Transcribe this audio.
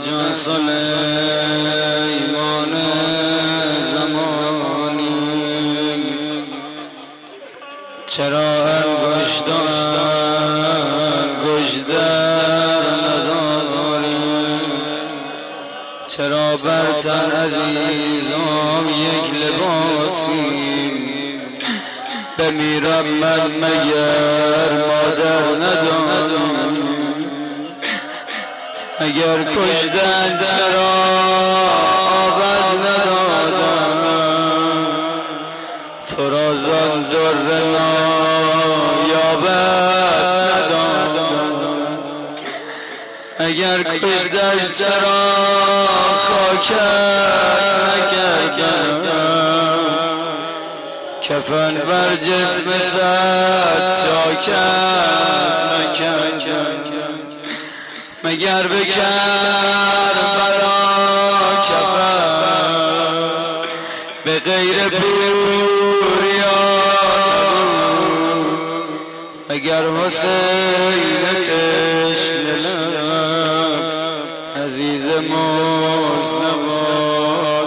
جان سلیمان زمانی چرا انگشتر نداری چرا بر تن عزیزم یک لباسی بمیرم من مگر مادر ندارم اگر کشتن چرا آبد ندادم تو را زان در نایابت ندادم اگر کشتن چرا خاکت نکردم کفن بر جسم صد چاکت نکردم مگر به کربلا کفن به غیر پوریان اگر حسین تشنه لب عزیز مصطفی